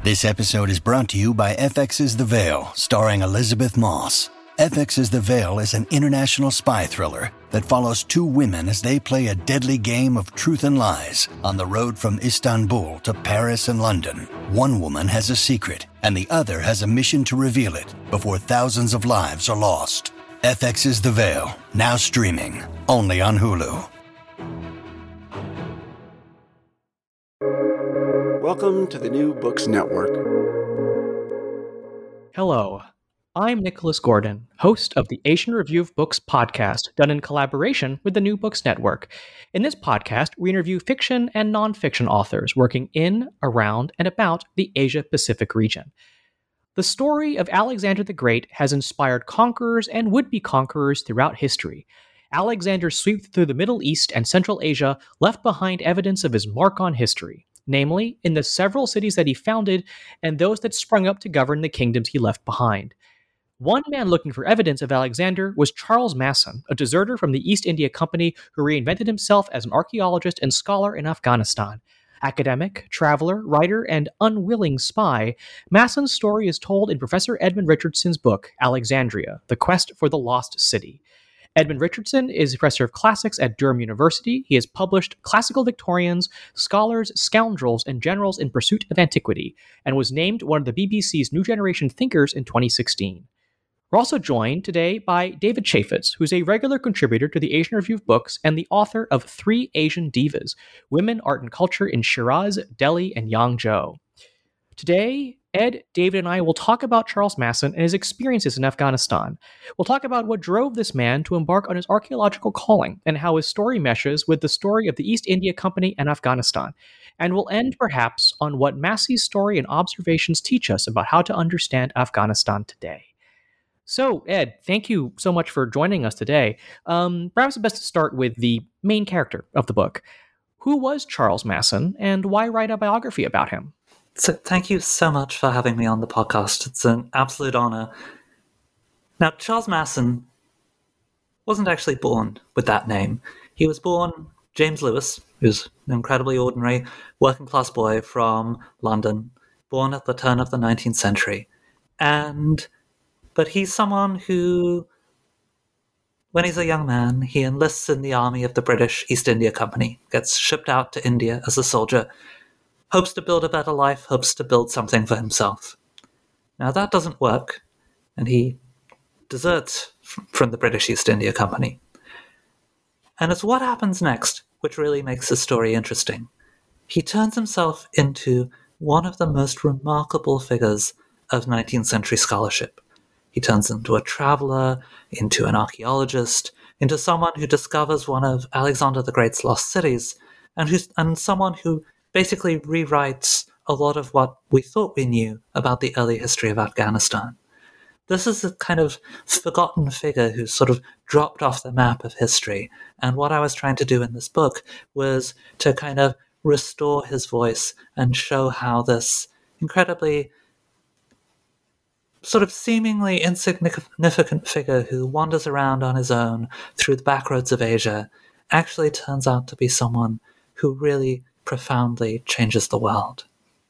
This episode is brought to you by FX's The Veil, starring Elizabeth Moss. FX's The Veil is an international spy thriller that follows two women as they play a deadly game of truth and lies on the road from Istanbul to Paris and London. One woman has a secret, and the other has a mission to reveal it before thousands of lives are lost. FX's The Veil, now streaming, only on Hulu. Welcome to the New Books Network. Hello, I'm Nicholas Gordon, host of the Asian Review of Books podcast, done in collaboration with the New Books Network. In this podcast, we interview fiction and nonfiction authors working in, around, and about the Asia-Pacific region. The story of Alexander the Great has inspired conquerors and would-be conquerors throughout history. Alexander's sweep through the Middle East and Central Asia left behind evidence of his mark on history, namely in the several cities that he founded and those that sprung up to govern the kingdoms he left behind. One man looking for evidence of Alexander was Charles Masson, a deserter from the East India Company who reinvented himself as an archaeologist and scholar in Afghanistan. Academic, traveler, writer, and unwilling spy, Masson's story is told in Professor Edmund Richardson's book, Alexandria, The Quest for the Lost City. Edmund Richardson is a professor of classics at Durham University. He has published Classical Victorians, Scholars, Scoundrels, and Generals in Pursuit of Antiquity, and was named one of the BBC's New Generation Thinkers in 2016. We're also joined today by David Chaffetz, who's a regular contributor to the Asian Review of Books and the author of Three Asian Divas, Women, Art, and Culture in Shiraz, Delhi, and Yangzhou. Today, Ed, David, and I will talk about Charles Masson and his experiences in Afghanistan. We'll talk about what drove this man to embark on his archaeological calling and how his story meshes with the story of the East India Company and Afghanistan. And we'll end, perhaps, on what Massey's story and observations teach us about how to understand Afghanistan today. So, Ed, thank you so much for joining us today. Perhaps it's best to start with the main character of the book. Who was Charles Masson, and why write a biography about him? So thank you so much for having me on the podcast. It's an absolute honor. Now, Charles Masson wasn't actually born with that name. He was born James Lewis, who's an incredibly ordinary working-class boy from London, born at the turn of the 19th century. But he's someone who, when he's a young man, he enlists in the army of the British East India Company, gets shipped out to India as a soldier, hopes to build a better life, hopes to build something for himself. Now that doesn't work, and he deserts from the British East India Company. And it's what happens next which really makes the story interesting. He turns himself into one of the most remarkable figures of 19th century scholarship. He turns into a traveler, into an archaeologist, into someone who discovers one of Alexander the Great's lost cities, and someone who basically rewrites a lot of what we thought we knew about the early history of Afghanistan. This is a kind of forgotten figure who's sort of dropped off the map of history, and what I was trying to do in this book was to kind of restore his voice and show how this incredibly sort of seemingly insignificant figure who wanders around on his own through the backroads of Asia actually turns out to be someone who really profoundly changes the world.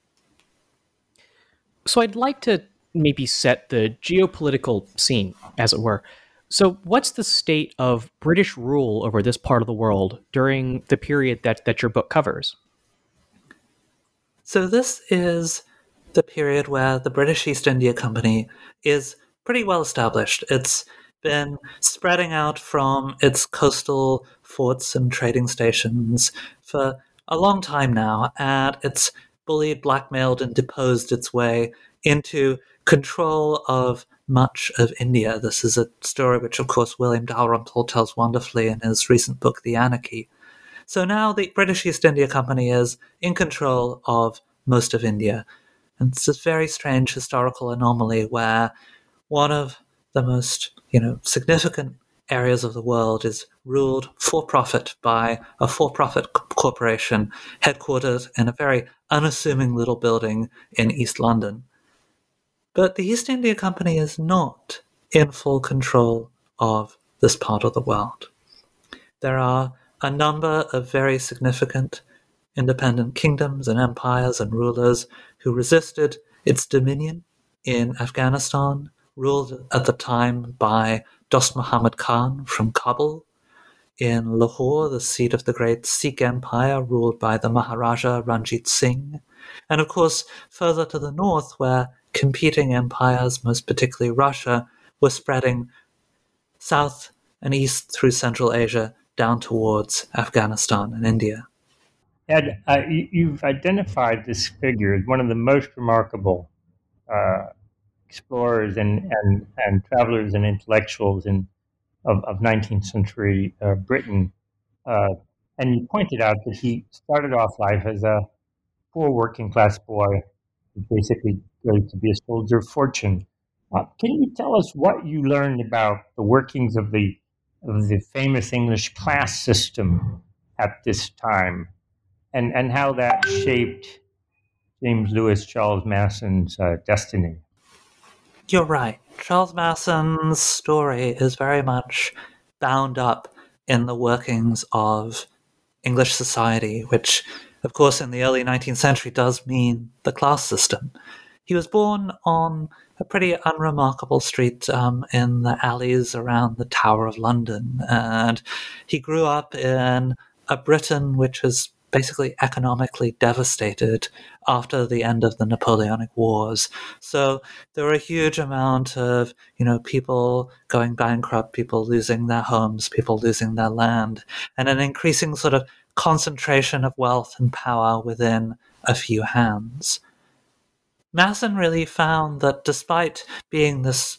So I'd like to maybe set the geopolitical scene, as it were. So what's the state of British rule over this part of the world during the period that your book covers? So this is the period where the British East India Company is pretty well established. It's been spreading out from its coastal forts and trading stations for a long time now, and it's bullied, blackmailed, and deposed its way into control of much of India. This is a story which, of course, William Dalrymple tells wonderfully in his recent book, The Anarchy. So now the British East India Company is in control of most of India. And it's this very strange historical anomaly where one of the most, significant areas of the world is ruled for profit by a for-profit corporation headquartered in a very unassuming little building in East London. But the East India Company is not in full control of this part of the world. There are a number of very significant independent kingdoms and empires and rulers who resisted its dominion in Afghanistan, ruled at the time by Dost Muhammad Khan from Kabul. In Lahore, the seat of the great Sikh Empire, ruled by the Maharaja Ranjit Singh. And of course, further to the north, where competing empires, most particularly Russia, were spreading south and east through Central Asia down towards Afghanistan and India. Ed, you've identified this figure as one of the most remarkable explorers and travelers and intellectuals of 19th century Britain. And you pointed out that he started off life as a poor working class boy, basically going to be a soldier of fortune. Can you tell us what you learned about the workings of the famous English class system at this time, and how that shaped James Lewis Charles Masson's destiny? You're right. Charles Masson's story is very much bound up in the workings of English society, which, of course, in the early 19th century does mean the class system. He was born on a pretty unremarkable street in the alleys around the Tower of London, and he grew up in a Britain which was basically economically devastated after the end of the Napoleonic Wars. So there were a huge amount of, people going bankrupt, people losing their homes, people losing their land, and an increasing sort of concentration of wealth and power within a few hands. Masson really found that despite being this,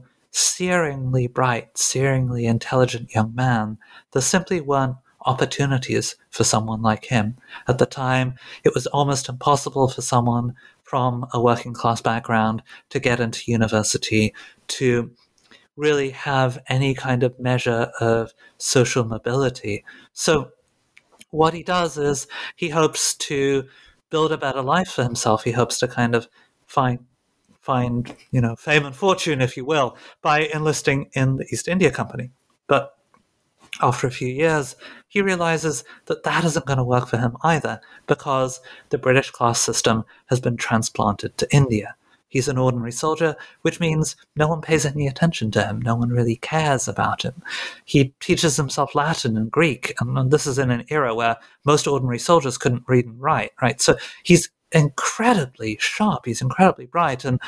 searingly bright, searingly intelligent young man, there simply weren't opportunities for someone like him. At the time, it was almost impossible for someone from a working class background to get into university, to really have any kind of measure of social mobility. So what he does is he hopes to build a better life for himself. He hopes to kind of find fame and fortune, if you will, by enlisting in the East India Company. But after a few years, he realizes that that isn't going to work for him either, because the British class system has been transplanted to India. He's an ordinary soldier, which means no one pays any attention to him. No one really cares about him. He teaches himself Latin and Greek, and this is in an era where most ordinary soldiers couldn't read and write, right? So he's incredibly sharp, he's incredibly bright, and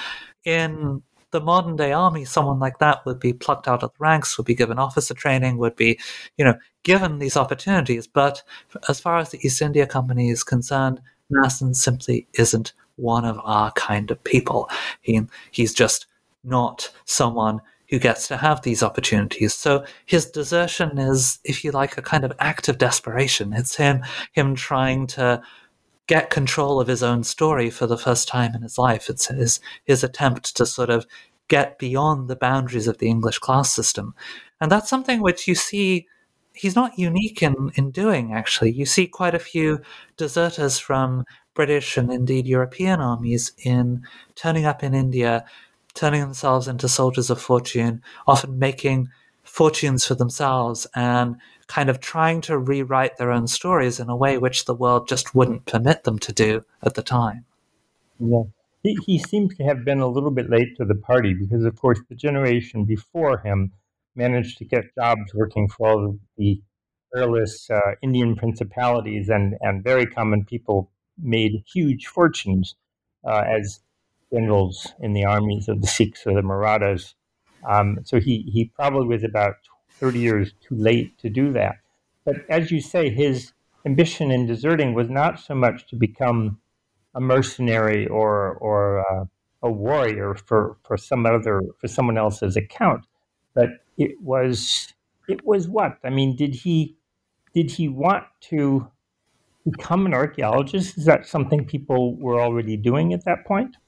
in the modern day army, someone like that would be plucked out of the ranks, would be given officer training, would be, given these opportunities. But as far as the East India Company is concerned, Masson simply isn't one of our kind of people. He's just not someone who gets to have these opportunities. So his desertion is, if you like, a kind of act of desperation. It's him trying to get control of his own story for the first time in his life. It's his attempt to sort of get beyond the boundaries of the English class system. And that's something which you see he's not unique in doing, actually. You see quite a few deserters from British and indeed European armies in turning up in India, turning themselves into soldiers of fortune, often making fortunes for themselves and kind of trying to rewrite their own stories in a way which the world just wouldn't permit them to do at the time. Yeah. He seems to have been a little bit late to the party because, of course, the generation before him managed to get jobs working for all of the peerless Indian principalities, and very common people made huge fortunes as generals in the armies of the Sikhs or the Marathas. So he probably was about 30 years too late to do that. But as you say, his ambition in deserting was not so much to become a mercenary or a warrior for someone else's account, but it was what? I mean, did he want to become an archaeologist? Is that something people were already doing at that point?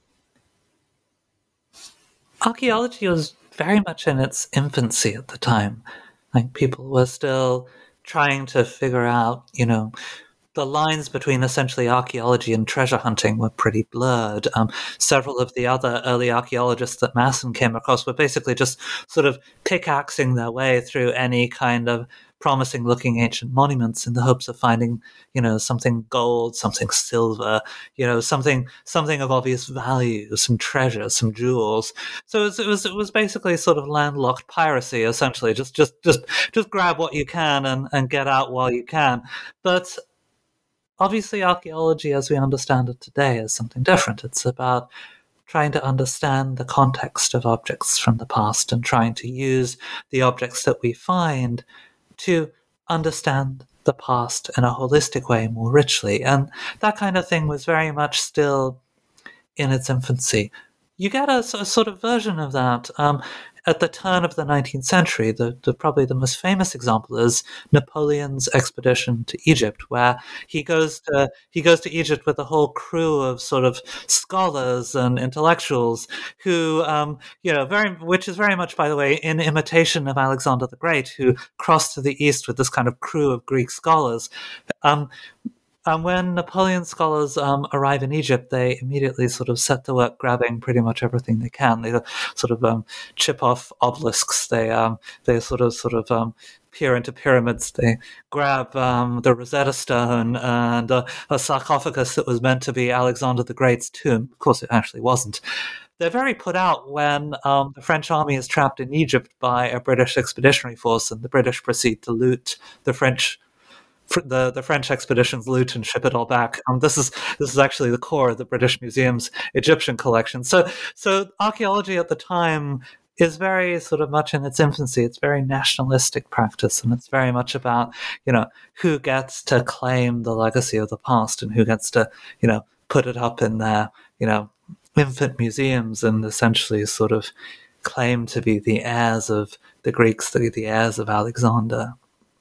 Archaeology was very much in its infancy at the time. Like, people were still trying to figure out, the lines between essentially archaeology and treasure hunting were pretty blurred. Several of the other early archaeologists that Masson came across were basically just sort of pickaxing their way through any kind of promising-looking ancient monuments in the hopes of finding, something gold, something silver, something of obvious value, some treasure, some jewels. So it was basically sort of landlocked piracy, essentially. Just grab what you can and get out while you can. But obviously, archaeology, as we understand it today, is something different. It's about trying to understand the context of objects from the past and trying to use the objects that we find to understand the past in a holistic way more richly. And that kind of thing was very much still in its infancy. You get a sort of version of that at the turn of the 19th century. Probably the most famous example is Napoleon's expedition to Egypt, where he goes to Egypt with a whole crew of sort of scholars and intellectuals who, which is very much, by the way, in imitation of Alexander the Great, who crossed to the east with this kind of crew of Greek scholars. And when Napoleon scholars arrive in Egypt, they immediately sort of set to work grabbing pretty much everything they can. They sort of chip off obelisks. They sort of peer into pyramids. They grab the Rosetta Stone and a sarcophagus that was meant to be Alexander the Great's tomb. Of course, it actually wasn't. They're very put out when the French army is trapped in Egypt by a British expeditionary force, and the British proceed to loot the French expedition's loot and ship it all back. This is actually the core of the British Museum's Egyptian collection. So archaeology at the time is very sort of much in its infancy. It's very nationalistic practice, and it's very much about, who gets to claim the legacy of the past and who gets to, put it up in their, infant museums and essentially sort of claim to be the heirs of the Greeks, the heirs of Alexander.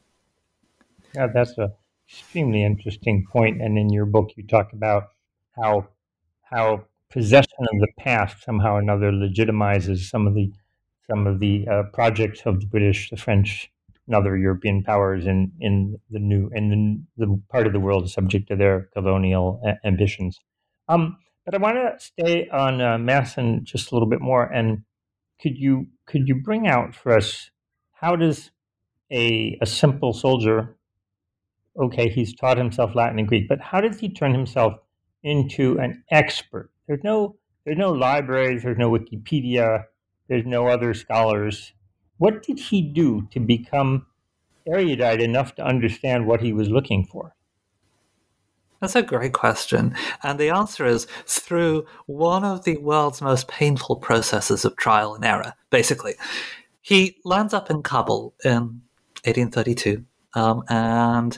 Yeah, that's an extremely interesting point. And in your book, you talk about how possession of the past somehow or another legitimizes some of the projects of the British, the French, and other European powers in the part of the world subject to their colonial ambitions. But I want to stay on Masson just a little bit more. And could you bring out for us, how does a simple soldier, okay, he's taught himself Latin and Greek, but how does he turn himself into an expert? There's no libraries, there's no Wikipedia, there's no other scholars. What did he do to become erudite enough to understand what he was looking for? That's a great question. And the answer is through one of the world's most painful processes of trial and error, basically. He lands up in Kabul in 1832. And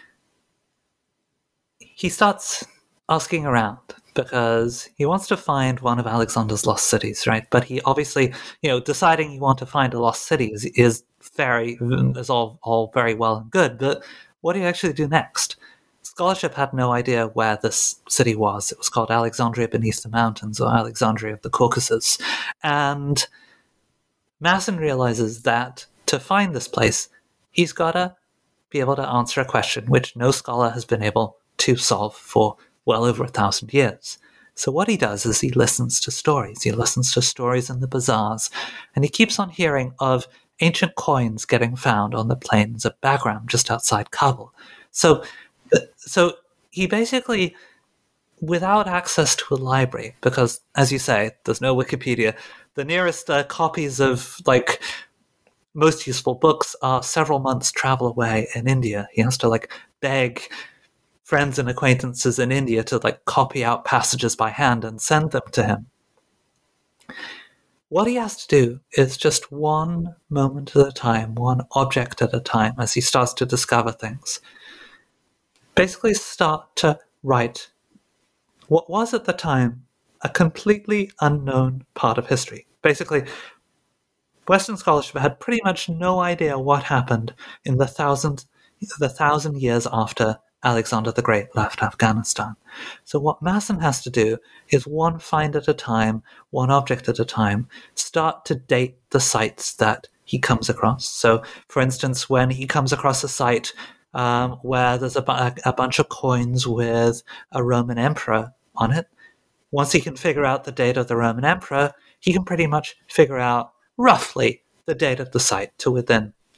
he starts asking around because he wants to find one of Alexander's lost cities, right? But he obviously, deciding you want to find a lost city is all very well and good. But what do you actually do next? Scholarship had no idea where this city was. It was called Alexandria beneath the mountains, or Alexandria of the Caucasus. And Masson realizes that to find this place, he's got to be able to answer a question which no scholar has been able to solve for well over 1,000 years. So what he does is he listens to stories. He listens to stories in the bazaars, and he keeps on hearing of ancient coins getting found on the plains of Bagram, just outside Kabul. So he basically, without access to a library, because, as you say, there's no Wikipedia, the nearest copies of, most useful books are several months' travel away in India. He has to beg friends and acquaintances in India to copy out passages by hand and send them to him. What he has to do is just one moment at a time, one object at a time, as he starts to discover things. Basically start to write what was at the time a completely unknown part of history. Basically, Western scholarship had pretty much no idea what happened in the thousand years after Alexander the Great left Afghanistan. So what Masson has to do is one find at a time, one object at a time, start to date the sites that he comes across. So, for instance, when he comes across a site where there's a bunch of coins with a Roman emperor on it, once he can figure out the date of the Roman emperor, he can pretty much figure out roughly the date of the site to within,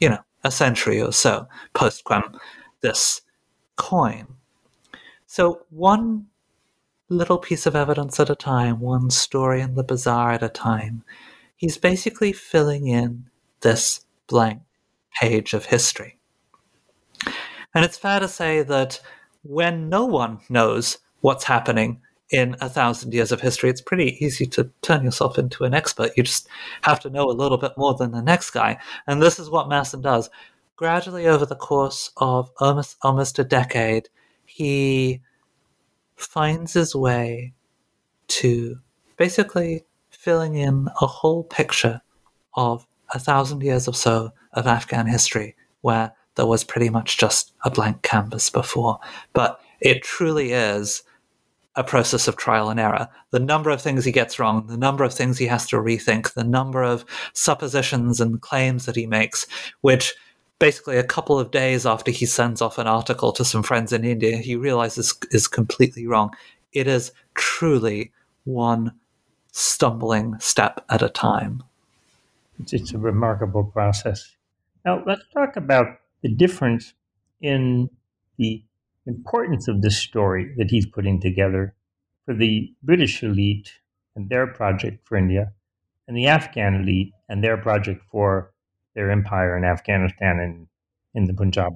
a century or so post-quem this coin. So one little piece of evidence at a time, one story in the bazaar at a time, he's basically filling in this blank page of history. And it's fair to say that when no one knows what's happening in 1,000 years of history, it's pretty easy to turn yourself into an expert. You just have to know a little bit more than the next guy. And this is what Masson does. Gradually, over the course of almost a decade, he finds his way to basically filling in a whole picture of 1,000 years or so of Afghan history, where there was pretty much just a blank canvas before. But it truly is a process of trial and error. The number of things he gets wrong, the number of things he has to rethink, the number of suppositions and claims that he makes, which basically a couple of days after he sends off an article to some friends in India, he realizes is completely wrong. It is truly one stumbling step at a time. It's a remarkable process. Now, let's talk about the difference in the importance of this story that he's putting together for the British elite and their project for India, and the Afghan elite and their project for their empire in Afghanistan and in the Punjab.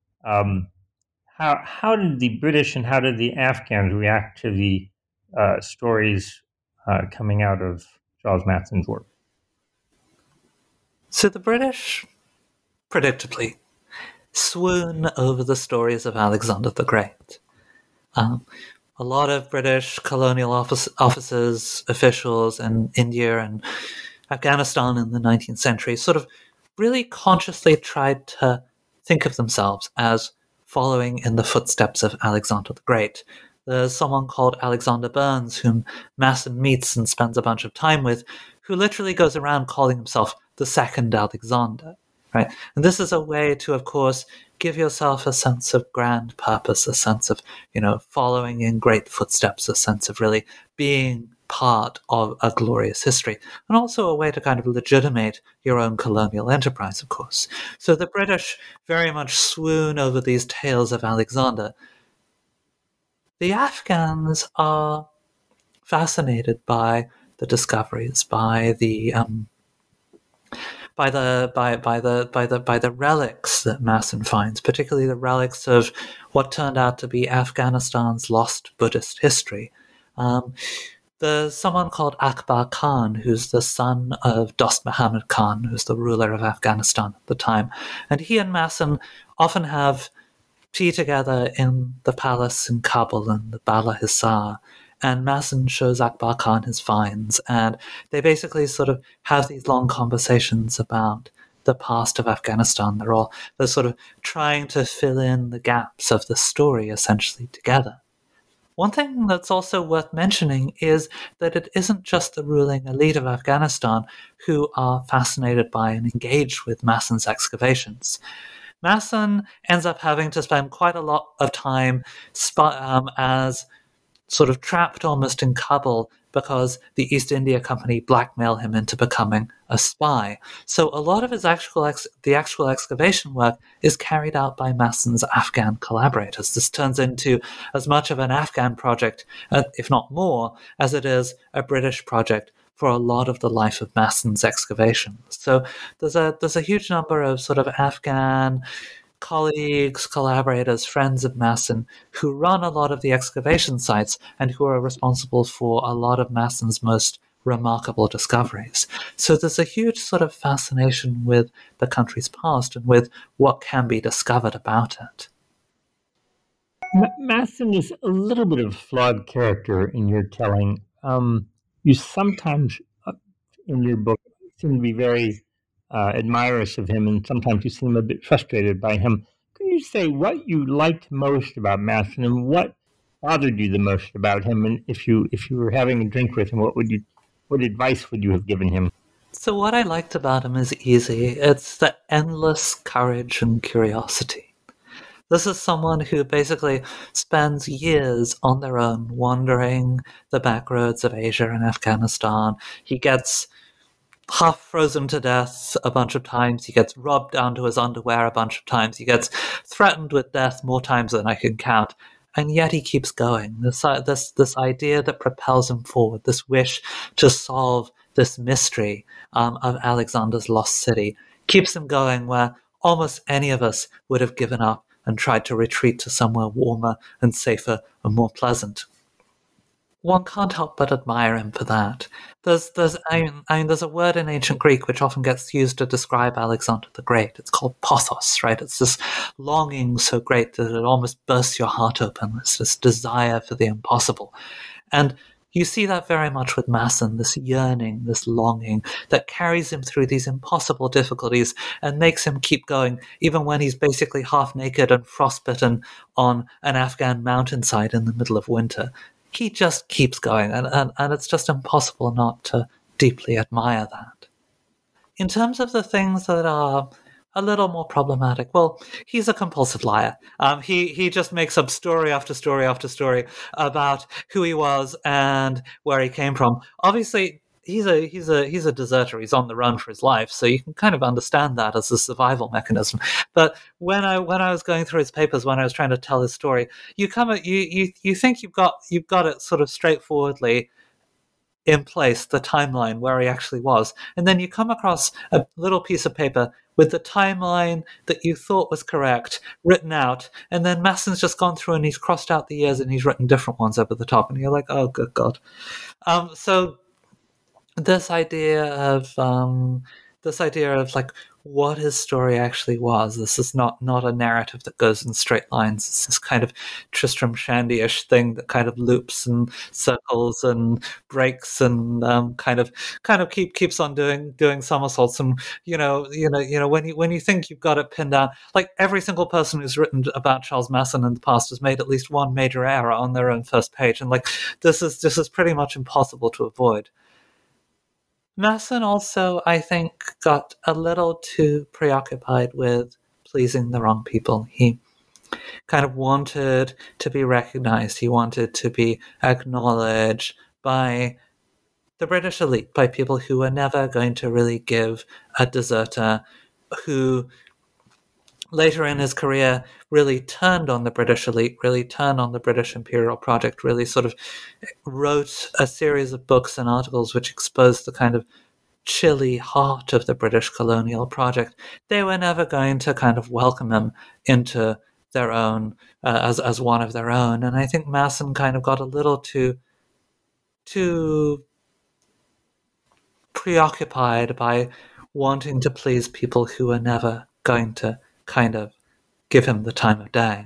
How did the British and how did the Afghans react to the stories coming out of Charles Masson's work? So the British, predictably, swoon over the stories of Alexander the Great. A lot of British colonial officers, officials in India and Afghanistan in the 19th century sort of really consciously tried to think of themselves as following in the footsteps of Alexander the Great. There's someone called Alexander Burns, whom Masson meets and spends a bunch of time with, who literally goes around calling himself the second Alexander. Right? And this is a way to, of course, give yourself a sense of grand purpose, a sense of, following in great footsteps, a sense of really being part of a glorious history, and also a way to kind of legitimate your own colonial enterprise, of course. So the British very much swoon over these tales of Alexander. The Afghans are fascinated by the discoveries, by the relics that Masson finds, particularly the relics of what turned out to be Afghanistan's lost Buddhist history. There's someone called Akbar Khan, who's the son of Dost Muhammad Khan, who's the ruler of Afghanistan at the time. And he and Masson often have tea together in the palace in Kabul in the Bala Hissar. And Masson shows Akbar Khan his finds, and they basically sort of have these long conversations about the past of Afghanistan. They're sort of trying to fill in the gaps of the story essentially together. One thing that's also worth mentioning is that it isn't just the ruling elite of Afghanistan who are fascinated by and engaged with Masson's excavations. Masson ends up having to spend quite a lot of time as sort of trapped almost in Kabul because the East India Company blackmail him into becoming a spy. So a lot of his actual excavation work is carried out by Masson's Afghan collaborators. This turns into as much of an Afghan project, if not more, as it is a British project for a lot of the life of Masson's excavation. So there's a huge number of sort of Afghan colleagues, collaborators, friends of Masson who run a lot of the excavation sites and who are responsible for a lot of Masson's most remarkable discoveries. So there's a huge sort of fascination with the country's past and with what can be discovered about it. Masson is a little bit of a flawed character in your telling. You sometimes, in your book, seem to be very admirers of him, and sometimes you seem a bit frustrated by him. Can you say what you liked most about Masson and what bothered you the most about him? And if you were having a drink with him, what advice would you have given him? So what I liked about him is easy. It's the endless courage and curiosity. This is someone who basically spends years on their own wandering the back roads of Asia and Afghanistan. He gets half frozen to death a bunch of times. He gets robbed down to his underwear a bunch of times. He gets threatened with death more times than I can count. And yet he keeps going. This idea that propels him forward, this wish to solve this mystery of Alexander's lost city, keeps him going where almost any of us would have given up and tried to retreat to somewhere warmer and safer and more pleasant. One can't help but admire him for that. There's a word in ancient Greek which often gets used to describe Alexander the Great. It's called pothos, right? It's this longing so great that it almost bursts your heart open. It's this desire for the impossible. And you see that very much with Masson, this yearning, this longing that carries him through these impossible difficulties and makes him keep going, even when he's basically half naked and frostbitten on an Afghan mountainside in the middle of winter. He just keeps going, and it's just impossible not to deeply admire that. In terms of the things that are a little more problematic, well, he's a compulsive liar. He just makes up story after story after story about who he was and where he came from. Obviously, he's a deserter. He's on the run for his life, so you can kind of understand that as a survival mechanism. But when I was going through his papers, when I was trying to tell his story, you think you've got it sort of straightforwardly in place, the timeline where he actually was, and then you come across a little piece of paper with the timeline that you thought was correct written out, and then Masson's just gone through and he's crossed out the years and he's written different ones over the top, and you're like, oh, good God. So this idea of like what his story actually was. This is not a narrative that goes in straight lines. It's this kind of Tristram Shandy-ish thing that kind of loops and circles and breaks and kind of keeps on doing somersaults. And when you think you've got it pinned down, like every single person who's written about Charles Masson in the past has made at least one major error on their own first page, and like this is pretty much impossible to avoid. Masson also, I think, got a little too preoccupied with pleasing the wrong people. He kind of wanted to be recognized. He wanted to be acknowledged by the British elite, by people who were never going to really give a deserter who later in his career really turned on the British elite, really turned on the British imperial project, really sort of wrote a series of books and articles which exposed the kind of chilly heart of the British colonial project. They were never going to kind of welcome him into their own, as one of their own. And I think Masson kind of got a little too preoccupied by wanting to please people who were never going to kind of give him the time of day.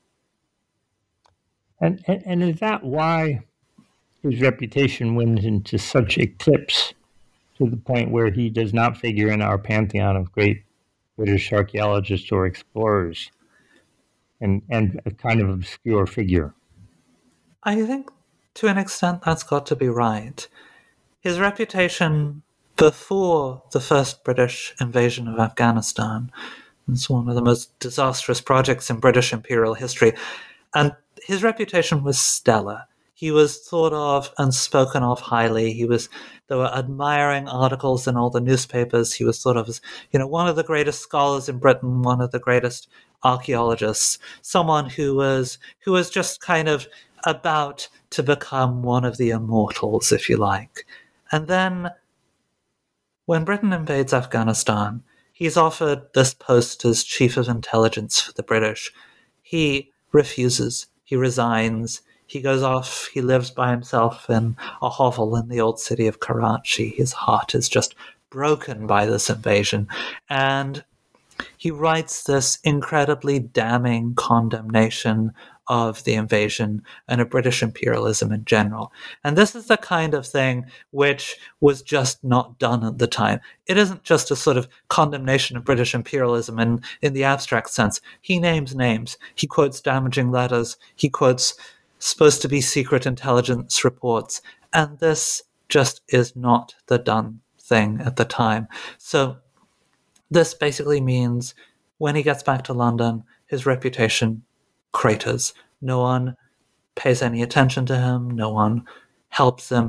And is that why his reputation went into such eclipse to the point where he does not figure in our pantheon of great British archaeologists or explorers, and a kind of obscure figure? I think to an extent that's got to be right. His reputation before the first British invasion of Afghanistan, it's one of the most disastrous projects in British imperial history. And his reputation was stellar. He was thought of and spoken of highly. There were admiring articles in all the newspapers. He was thought of as, one of the greatest scholars in Britain, one of the greatest archaeologists, someone who was just kind of about to become one of the immortals, if you like. And then when Britain invades Afghanistan, he's offered this post as Chief of Intelligence for the British. He refuses. He resigns. He goes off. He lives by himself in a hovel in the old city of Karachi. His heart is just broken by this invasion. And he writes this incredibly damning condemnation of the invasion and of British imperialism in general. And this is the kind of thing which was just not done at the time. It isn't just a sort of condemnation of British imperialism in the abstract sense. He names names. He quotes damaging letters. He quotes supposed to be secret intelligence reports. And this just is not the done thing at the time. So this basically means when he gets back to London, his reputation craters. No one pays any attention to him. No one helps him.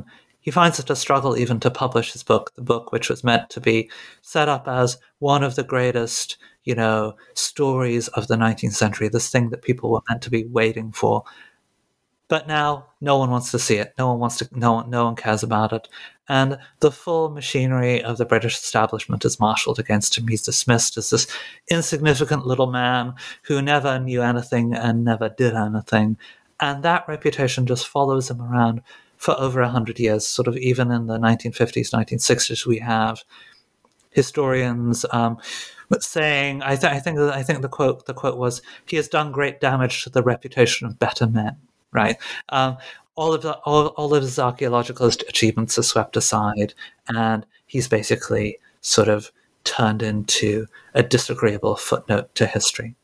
he finds it a struggle even to publish his book, the book which was meant to be set up as one of the greatest, stories of the 19th century, this thing that people were meant to be waiting for. But now no one wants to see it. No one cares about it. And the full machinery of the British establishment is marshaled against him. He's dismissed as this insignificant little man who never knew anything and never did anything. And that reputation just follows him around for over 100 years. Sort of even in the 1950s, 1960s, we have historians saying, I think the quote was, "He has done great damage to the reputation of better men." Right. All of his archaeological achievements are swept aside, and he's basically sort of turned into a disagreeable footnote to history.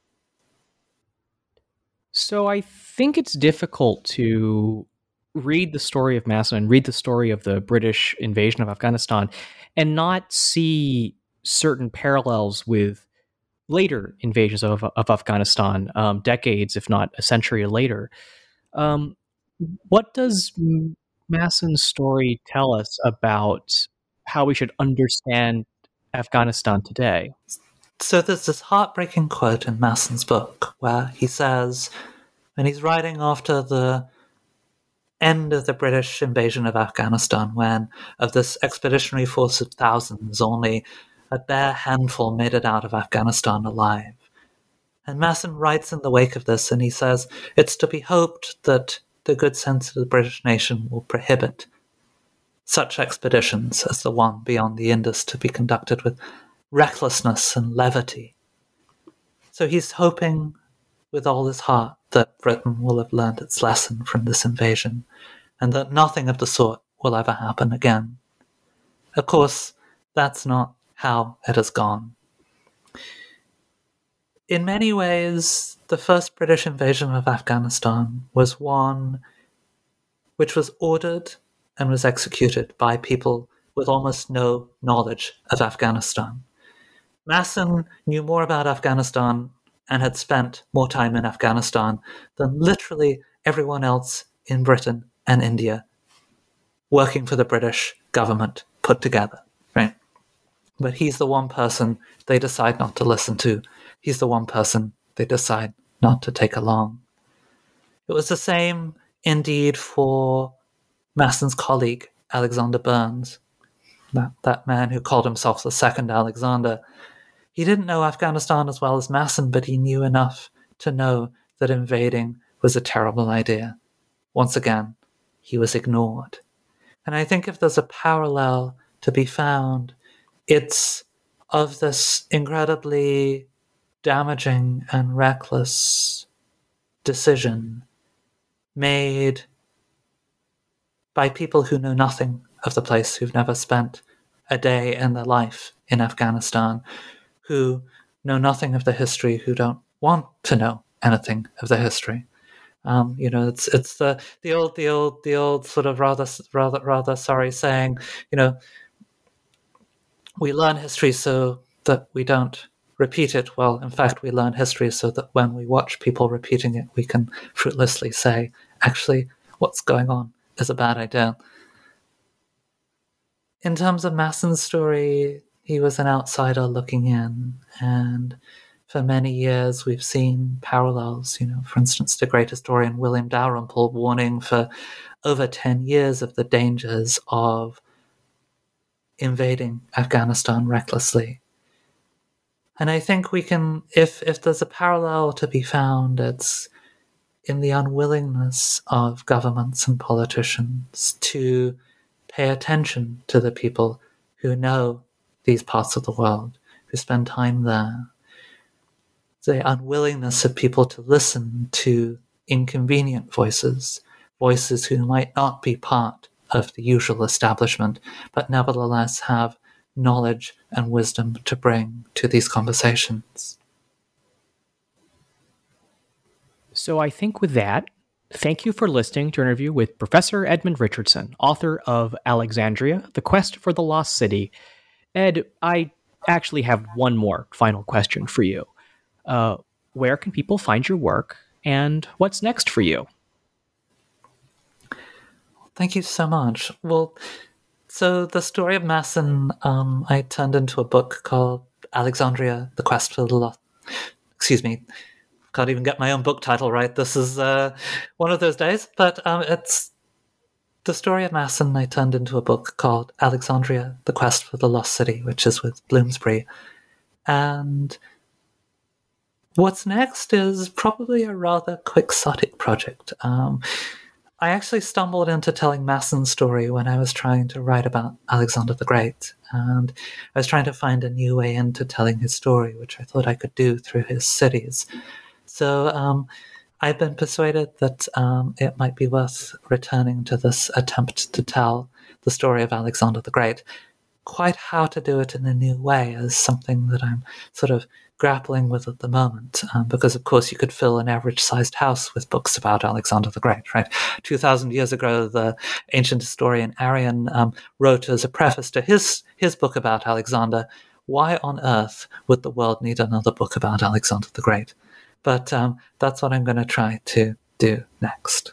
So I think it's difficult to read the story of Masson and read the story of the British invasion of Afghanistan and not see certain parallels with later invasions of Afghanistan, decades, if not a century later. What does Masson's story tell us about how we should understand Afghanistan today? So there's this heartbreaking quote in Masson's book where he says, when he's writing after the end of the British invasion of Afghanistan, when of this expeditionary force of thousands, only a bare handful made it out of Afghanistan alive. And Masson writes in the wake of this, and he says, it's to be hoped that the good sense of the British nation will prohibit such expeditions as the one beyond the Indus to be conducted with recklessness and levity. So he's hoping with all his heart that Britain will have learned its lesson from this invasion, and that nothing of the sort will ever happen again. Of course, that's not how it has gone. In many ways, the first British invasion of Afghanistan was one which was ordered and was executed by people with almost no knowledge of Afghanistan. Masson knew more about Afghanistan and had spent more time in Afghanistan than literally everyone else in Britain and India working for the British government put together, right? But he's the one person they decide not to listen to. He's the one person they decide not to take along. It was the same, indeed, for Masson's colleague, Alexander Burnes, that man who called himself the Second Alexander. He didn't know Afghanistan as well as Masson, but he knew enough to know that invading was a terrible idea. Once again, he was ignored. And I think if there's a parallel to be found, it's of this incredibly damaging and reckless decision made by people who know nothing of the place, who've never spent a day in their life in Afghanistan, who know nothing of the history, who don't want to know anything of the history. It's the old sort of rather sorry saying, we learn history so that we don't repeat it. Well, in fact, we learn history so that when we watch people repeating it, we can fruitlessly say, actually, what's going on is a bad idea. In terms of Masson's story, he was an outsider looking in, and for many years we've seen parallels. For instance, the great historian William Dalrymple warning for over 10 years of the dangers of invading Afghanistan recklessly. And I think we can, if there's a parallel to be found, it's in the unwillingness of governments and politicians to pay attention to the people who know these parts of the world, who spend time there. The unwillingness of people to listen to inconvenient voices who might not be part of the usual establishment, but nevertheless have knowledge and wisdom to bring to these conversations. So I think with that, thank you for listening to an interview with Professor Edmund Richardson, author of Alexandria, The Quest for the Lost City. Ed, I actually have one more final question for you. Where can people find your work, and what's next for you? Thank you so much. Well, so the story of Masson, I turned into a book called Alexandria: The Quest for the Lost. Excuse me, can't even get my own book title right. This is one of those days. But it's the story of Masson. I turned into a book called Alexandria: The Quest for the Lost City, which is with Bloomsbury. And what's next is probably a rather quixotic project. I actually stumbled into telling Masson's story when I was trying to write about Alexander the Great, and I was trying to find a new way into telling his story, which I thought I could do through his cities. So I've been persuaded that it might be worth returning to this attempt to tell the story of Alexander the Great. Quite how to do it in a new way is something that I'm sort of grappling with at the moment, because of course you could fill an average-sized house with books about Alexander the Great, right? 2,000 years ago, the ancient historian Arrian wrote as a preface to his book about Alexander, "Why on earth would the world need another book about Alexander the Great?" But that's what I'm going to try to do next.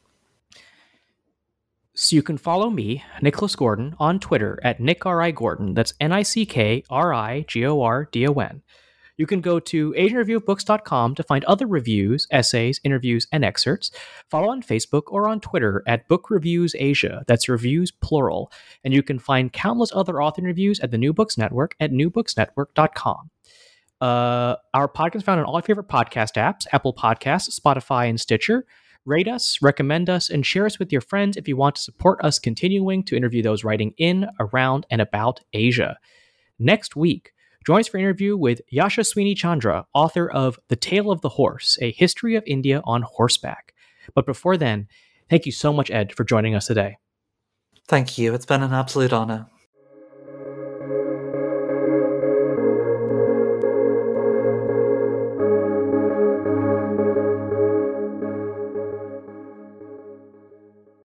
So you can follow me, Nicholas Gordon, on Twitter at NickRIGordon. That's NickRIGordon. You can go to AsianReviewOfBooks.com to find other reviews, essays, interviews, and excerpts. Follow on Facebook or on Twitter at Book Reviews Asia. That's reviews plural. And you can find countless other author reviews at the New Books Network at newbooksnetwork.com. Our podcast is found on all your favorite podcast apps, Apple Podcasts, Spotify, and Stitcher. Rate us, recommend us, and share us with your friends if you want to support us continuing to interview those writing in, around, and about Asia. Next week, join us for an interview with Yashaswini Chandra, author of The Tale of the Horse, A History of India on Horseback. But before then, thank you so much, Ed, for joining us today. Thank you. It's been an absolute honor.